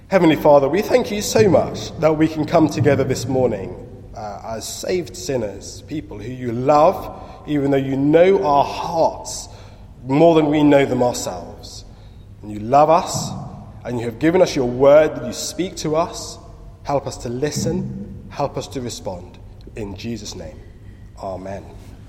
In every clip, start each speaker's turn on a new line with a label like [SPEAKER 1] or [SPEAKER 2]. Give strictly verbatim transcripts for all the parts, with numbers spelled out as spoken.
[SPEAKER 1] Heavenly Father, we thank you so much that we can come together this morning uh, as saved sinners, people who you love, even though you know our hearts more than we know them ourselves. And you love us, and you have given us your word that you speak to us. Help us to listen, help us to respond. In Jesus' name, amen.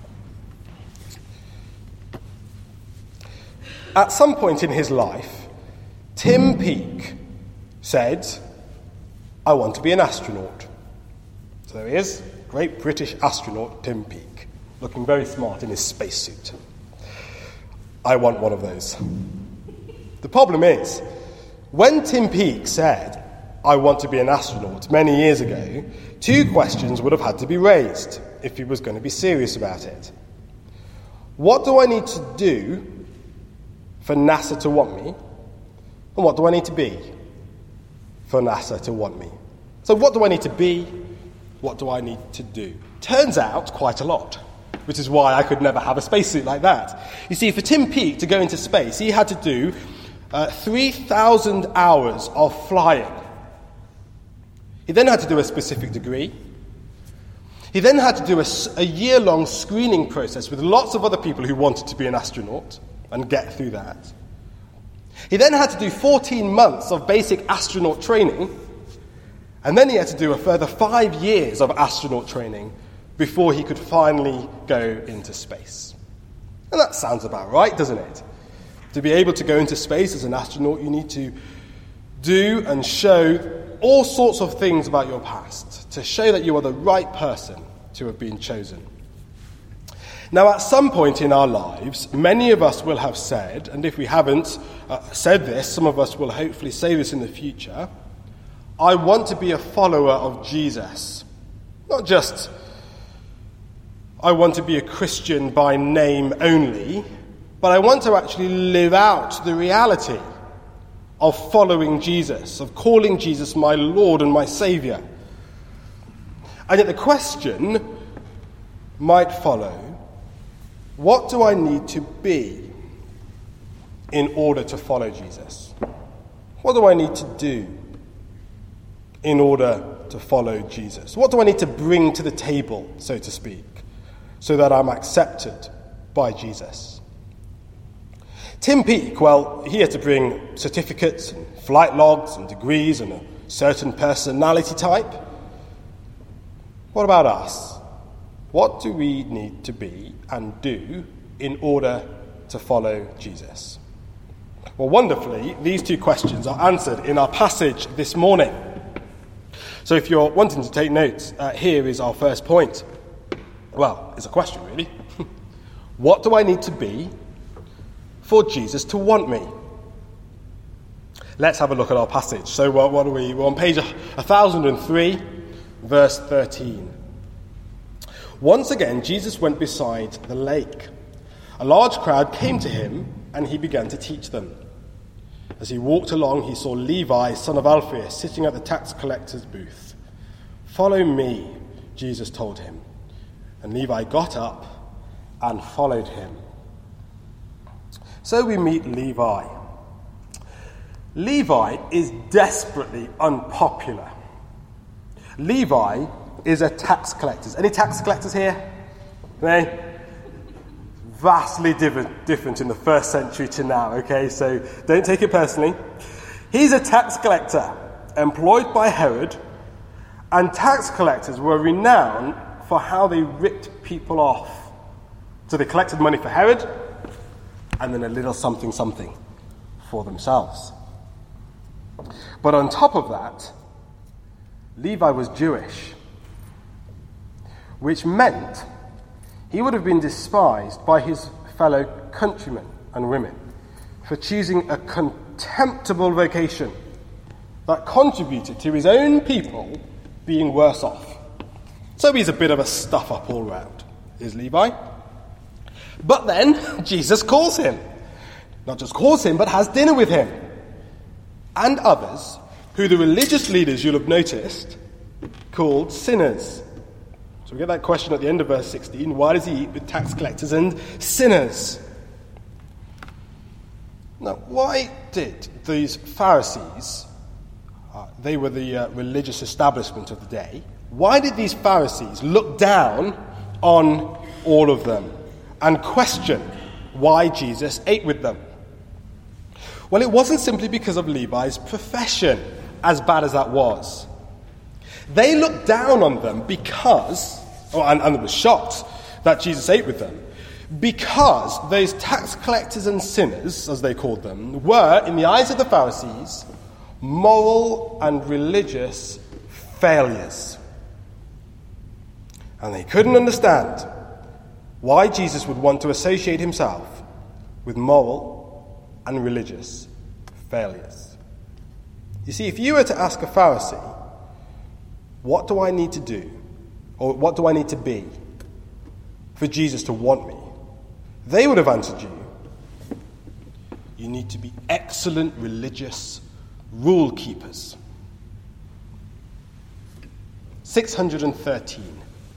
[SPEAKER 1] At some point in his life, Tim Peake said, I want to be an astronaut. So there he is, great British astronaut Tim Peake, looking very smart in his spacesuit. I want one of those. The problem is, when Tim Peake said, I want to be an astronaut many years ago, two questions would have had to be raised if he was going to be serious about it. What do I need to do for NASA to want me? And what do I need to be for NASA to want me? So what do I need to be? What do I need to do? Turns out quite a lot, which is why I could never have a spacesuit like that. You see, for Tim Peake to go into space, he had to do uh, three thousand hours of flying. He then had to do a specific degree. He then had to do a, a year-long screening process with lots of other people who wanted to be an astronaut and get through that. He then had to do fourteen months of basic astronaut training, and then he had to do a further five years of astronaut training before he could finally go into space. And that sounds about right, doesn't it? To be able to go into space as an astronaut, you need to do and show all sorts of things about your past to show that you are the right person to have been chosen. Now, at some point in our lives, many of us will have said, and if we haven't uh, said this, some of us will hopefully say this in the future, I want to be a follower of Jesus. Not just, I want to be a Christian by name only, but I want to actually live out the reality of following Jesus, of calling Jesus my Lord and my Saviour. And yet the question might follow, what do I need to be in order to follow Jesus? What do I need to do in order to follow Jesus? What do I need to bring to the table, so to speak, so that I'm accepted by Jesus? Tim Peake, well, he had to bring certificates and flight logs and degrees and a certain personality type. What about us? What do we need to be and do in order to follow Jesus? Well, wonderfully, these two questions are answered in our passage this morning. So if you're wanting to take notes, uh, here is our first point. Well, it's a question, really. What do I need to be for Jesus to want me? Let's have a look at our passage. So what, what are we? We're on page one thousand three, verse thirteen. Once again, Jesus went beside the lake. A large crowd came to him, and he began to teach them. As he walked along, he saw Levi, son of Alphaeus, sitting at the tax collector's booth. Follow me, Jesus told him. And Levi got up and followed him. So we meet Levi. Levi is desperately unpopular. Levi is a tax collector. Any tax collectors here? Any? Vastly different, different in the first century to now, okay? So don't take it personally. He's a tax collector employed by Herod, and tax collectors were renowned for how they ripped people off. So they collected money for Herod, and then a little something something for themselves. But on top of that, Levi was Jewish, which meant he would have been despised by his fellow countrymen and women for choosing a contemptible vocation that contributed to his own people being worse off. So he's a bit of a stuff-up all round, is Levi. But then Jesus calls him. Not just calls him, but has dinner with him. And others, who the religious leaders, you'll have noticed, called sinners. So we get that question at the end of verse sixteen. Why does he eat with tax collectors and sinners? Now, why did these Pharisees, uh, they were the uh, religious establishment of the day, why did these Pharisees look down on all of them and question why Jesus ate with them? Well, it wasn't simply because of Levi's profession, as bad as that was. They looked down on them because, oh, and, and they were shocked that Jesus ate with them, because those tax collectors and sinners, as they called them, were, in the eyes of the Pharisees, moral and religious failures. And they couldn't understand why Jesus would want to associate himself with moral and religious failures. You see, if you were to ask a Pharisee, what do I need to do, or what do I need to be for Jesus to want me? They would have answered you, you need to be excellent religious rule keepers. six hundred thirteen.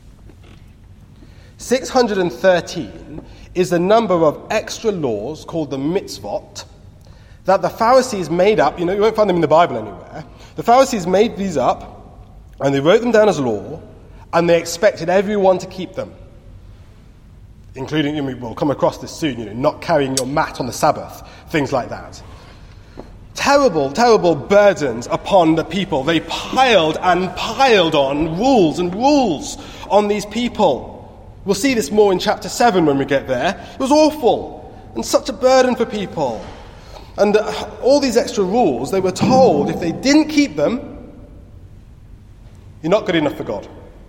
[SPEAKER 1] six hundred thirteen is the number of extra laws called the mitzvot that the Pharisees made up. You know, you won't find them in the Bible anywhere. The Pharisees made these up and they wrote them down as law and they expected everyone to keep them. Including, you know, we'll come across this soon, you know, not carrying your mat on the Sabbath, things like that. Terrible, terrible burdens upon the people. They piled and piled on rules and rules on these people. We'll see this more in chapter seven when we get there. It was awful and such a burden for people. And uh, all these extra rules, they were told if they didn't keep them, you're not good enough for God.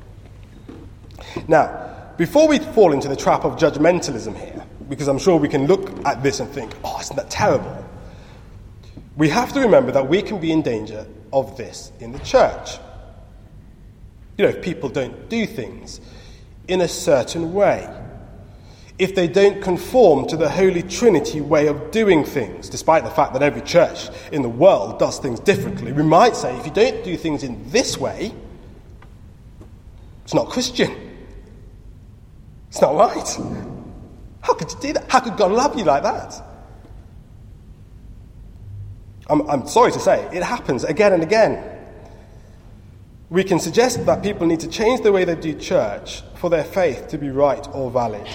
[SPEAKER 1] Now, before we fall into the trap of judgmentalism here, because I'm sure we can look at this and think, oh, isn't that terrible? We have to remember that we can be in danger of this in the church. You know, if people don't do things in a certain way, if they don't conform to the Holy Trinity way of doing things, despite the fact that every church in the world does things differently, we might say, if you don't do things in this way, it's not Christian. It's not right. How could you do that? How could God love you like that? I'm, I'm sorry to say, it happens again and again. We can suggest that people need to change the way they do church for their faith to be right or valid.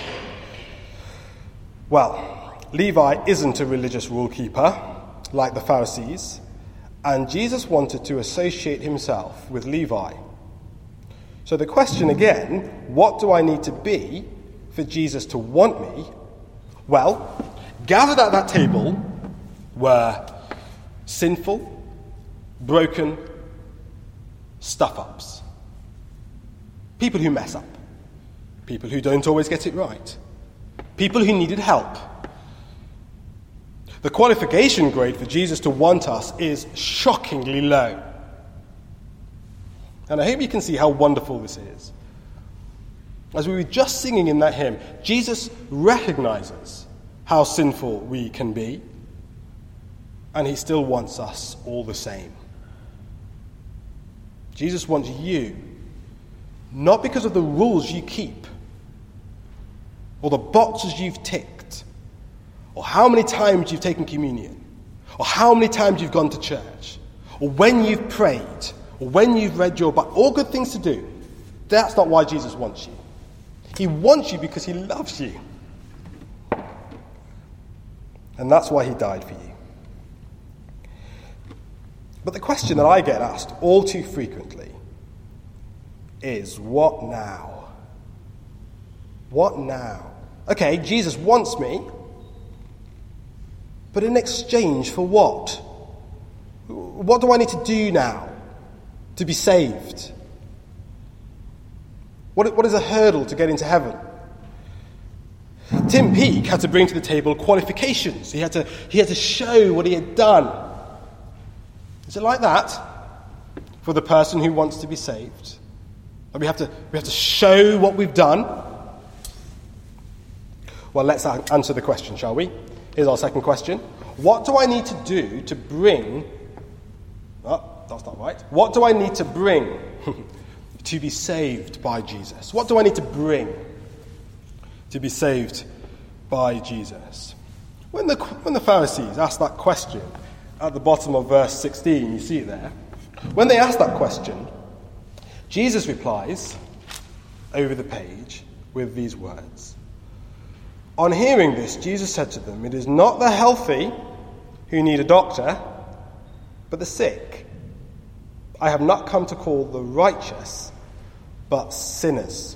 [SPEAKER 1] Well, Levi isn't a religious rule keeper like the Pharisees, and Jesus wanted to associate himself with Levi. So the question again, what do I need to be for Jesus to want me? Well, gathered at that table were sinful, broken stuff-ups. People who mess up. People who don't always get it right. People who needed help. The qualification grade for Jesus to want us is shockingly low. And I hope you can see how wonderful this is. As we were just singing in that hymn, Jesus recognizes how sinful we can be, and he still wants us all the same. Jesus wants you, not because of the rules you keep, or the boxes you've ticked, or how many times you've taken communion, or how many times you've gone to church, or when you've prayed, or when you've read your Bible, all good things to do. That's not why Jesus wants you. He wants you because he loves you. And that's why he died for you. But the question that I get asked all too frequently is, what now? What now? Okay, Jesus wants me, but in exchange for what? What do I need to do now to be saved? What, what is a hurdle to get into heaven? Tim Peake had to bring to the table qualifications. He had to, he had to show what he had done. Is it like that for the person who wants to be saved? We have to, we have to show what we've done? Well, let's answer the question, shall we? Here's our second question. What do I need to do to bring... Oh, that's not right. What do I need to bring to be saved by Jesus? What do I need to bring to be saved by Jesus? When the, when the Pharisees asked that question, at the bottom of verse sixteen, you see it there. When they ask that question, Jesus replies over the page with these words. On hearing this, Jesus said to them, "It is not the healthy who need a doctor, but the sick. I have not come to call the righteous, but sinners."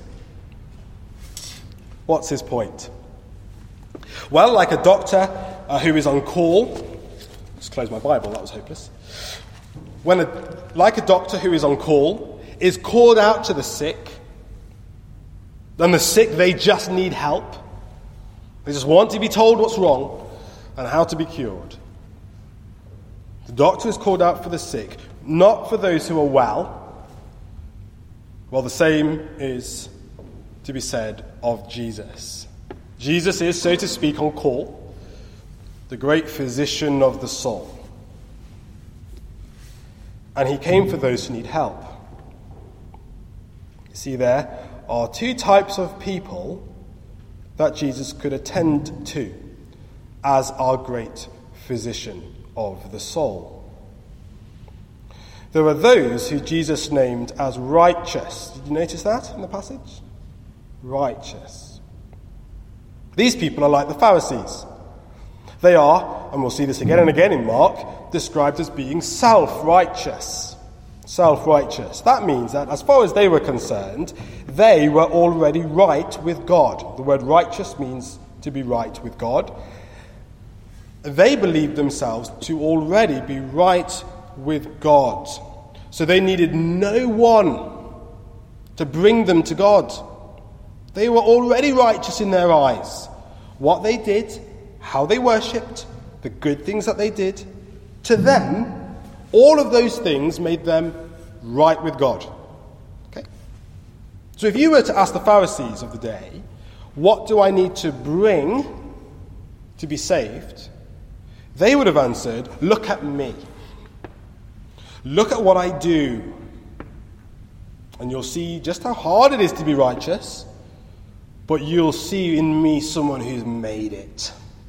[SPEAKER 1] What's his point? Well, like a doctor uh, who is on call, just close my Bible, that was hopeless. When a, like a doctor who is on call is called out to the sick, then the sick, they just need help. They just want to be told what's wrong and how to be cured. The doctor is called out for the sick, not for those who are well. Well, the same is to be said of Jesus. Jesus is, so to speak, on call, the great physician of the soul. And he came for those who need help. You see, there are two types of people that Jesus could attend to as our great physician of the soul. There are those who Jesus named as righteous. Did you notice that in the passage? Righteous. These people are like the Pharisees. They are, and we'll see this again and again in Mark, described as being self-righteous. Self-righteous. That means that as far as they were concerned, they were already right with God. The word righteous means to be right with God. They believed themselves to already be right with God. So they needed no one to bring them to God. They were already righteous in their eyes. What they did, how they worshipped, the good things that they did, to them, all of those things made them right with God. Okay? So if you were to ask the Pharisees of the day, what do I need to bring to be saved? They would have answered, look at me. Look at what I do. And you'll see just how hard it is to be righteous, but you'll see in me someone who's made it.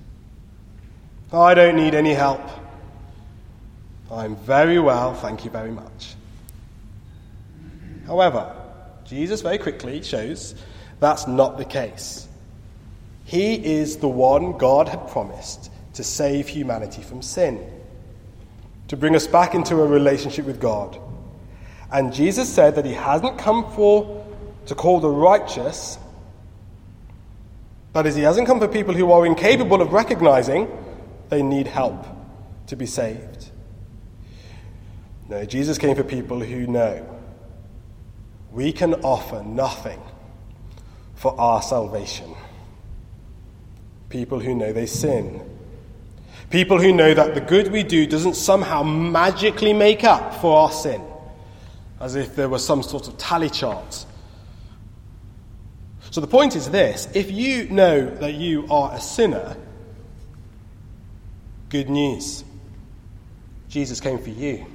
[SPEAKER 1] I don't need any help. I'm very well, thank you very much. However, Jesus very quickly shows that's not the case. He is the one God had promised to save humanity from sin, to bring us back into a relationship with God. And Jesus said that he hasn't come for to call the righteous. That is, he hasn't come for people who are incapable of recognizing they need help to be saved. No, Jesus came for people who know we can offer nothing for our salvation. People who know they sin. People who know that the good we do doesn't somehow magically make up for our sin, as if there was some sort of tally chart. So the point is this: if you know that you are a sinner, good news. Jesus came for you.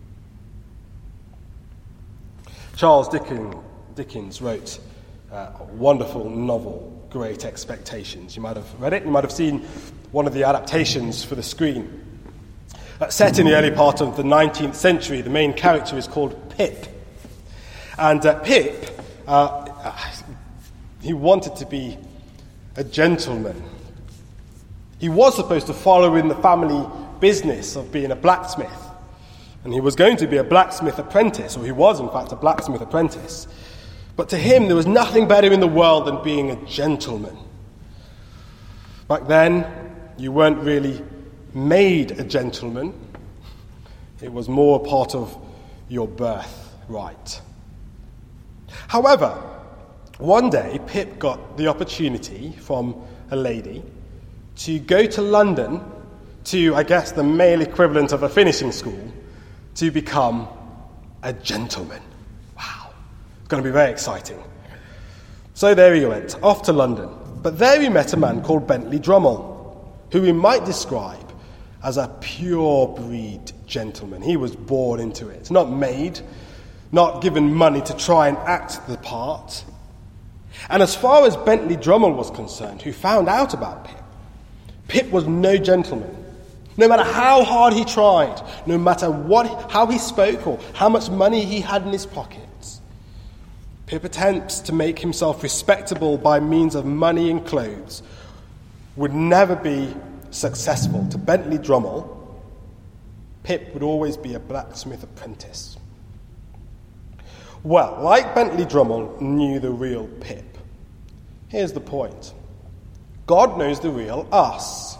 [SPEAKER 1] Charles Dickens, Dickens wrote uh, a wonderful novel, Great Expectations. You might have read it. You might have seen one of the adaptations for the screen. Uh, set in the early part of the nineteenth century, the main character is called Pip. And uh, Pip, uh, he wanted to be a gentleman. He was supposed to follow in the family business of being a blacksmith. And he was going to be a blacksmith apprentice, or he was, in fact, a blacksmith apprentice. But to him, there was nothing better in the world than being a gentleman. Back then, you weren't really made a gentleman. It was more part of your birthright. However, one day, Pip got the opportunity from a lady to go to London to, I guess, the male equivalent of a finishing school, to become a gentleman. Wow. It's going to be very exciting. So there he went, off to London. But there he met a man called Bentley Drummle, who we might describe as a pure-breed gentleman. He was born into it, not made, not given money to try and act the part. And as far as Bentley Drummle was concerned, who found out about Pip, Pip was no gentleman. No matter how hard he tried, no matter what, how he spoke or how much money he had in his pockets, Pip attempts to make himself respectable by means of money and clothes would never be successful. To Bentley Drummle, Pip would always be a blacksmith apprentice. Well, like Bentley Drummle knew the real Pip, here's the point. God knows the real us.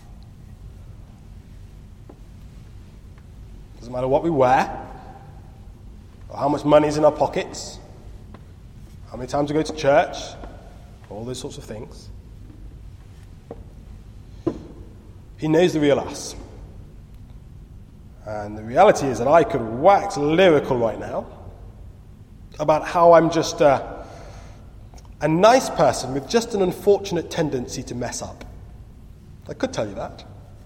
[SPEAKER 1] Doesn't matter what we wear, or how much money's in our pockets, how many times we go to church, all those sorts of things. He knows the real us. And the reality is that I could wax lyrical right now about how I'm just a, a nice person with just an unfortunate tendency to mess up. I could tell you that.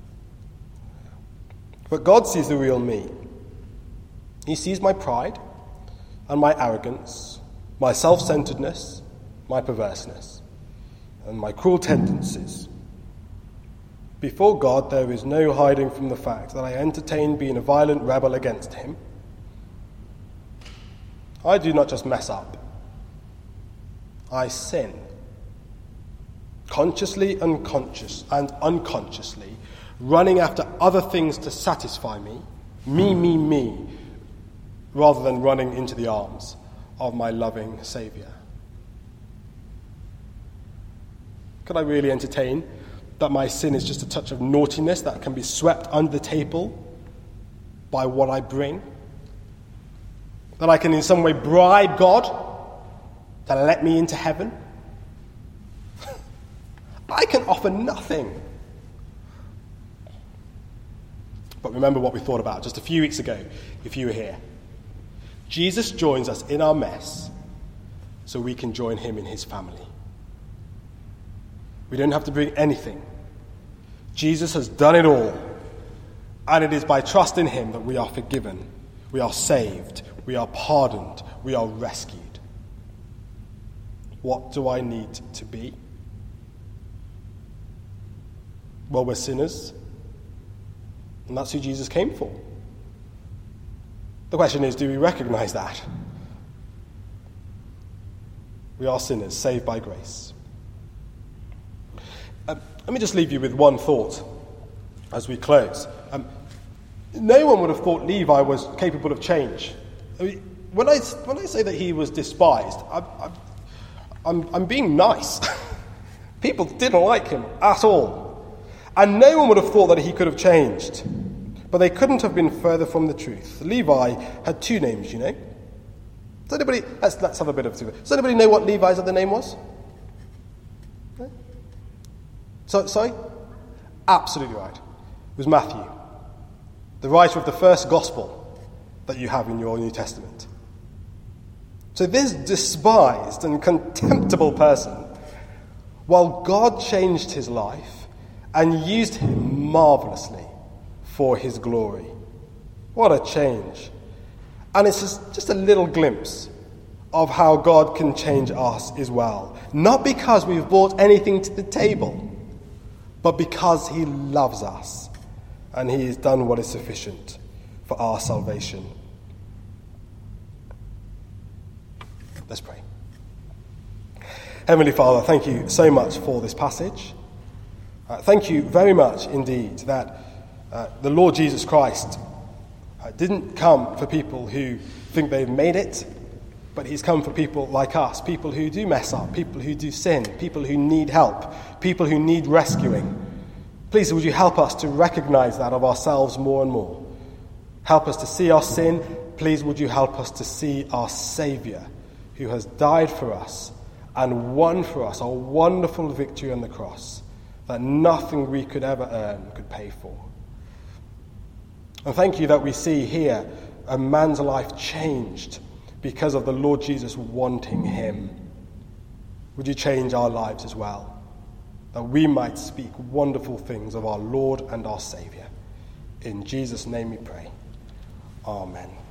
[SPEAKER 1] But God sees the real me. He sees my pride and my arrogance, my self-centeredness, my perverseness, and my cruel tendencies. Before God, there is no hiding from the fact that I entertain being a violent rebel against him. I do not just mess up. I sin. Consciously, unconscious, and unconsciously, running after other things to satisfy me, me, me, me, rather than running into the arms of my loving Saviour. Could I really entertain that my sin is just a touch of naughtiness that can be swept under the table by what I bring? That I can in some way bribe God to let me into heaven? I can offer nothing. But remember what we thought about just a few weeks ago, if you were here. Jesus joins us in our mess so we can join him in his family. We don't have to bring anything. Jesus has done it all. And it is by trust in him that we are forgiven, we are saved, we are pardoned, we are rescued. What do I need to be? Well, we're sinners. And that's who Jesus came for. The question is, do we recognize that? We are sinners, saved by grace. Um, let me just leave you with one thought as we close. Um, no one would have thought Levi was capable of change. I mean, when I when I say that he was despised, I, I, I'm I'm being nice. People didn't like him at all, and no one would have thought that he could have changed. But they couldn't have been further from the truth. Levi had two names, you know. Does anybody? Let's let's have a bit of. Does anybody know what Levi's other name was? No? So, sorry? Absolutely right. It was Matthew, the writer of the first gospel that you have in your New Testament. So this despised and contemptible person, while God changed his life and used him marvelously for his glory. What a change. And it's just, just a little glimpse of how God can change us as well. Not because we've brought anything to the table, but because he loves us and he has done what is sufficient for our salvation. Let's pray. Heavenly Father, thank you so much for this passage. Uh, thank you very much indeed that uh, the Lord Jesus Christ uh, didn't come for people who think they've made it, but he's come for people like us, people who do mess up, people who do sin, people who need help, people who need rescuing. Please, would you help us to recognize that of ourselves more and more? Help us to see our sin. Please, would you help us to see our Saviour, who has died for us and won for us a wonderful victory on the cross that nothing we could ever earn could pay for. And thank you that we see here a man's life changed because of the Lord Jesus wanting him. Would you change our lives as well, that we might speak wonderful things of our Lord and our Saviour. In Jesus' name we pray. Amen.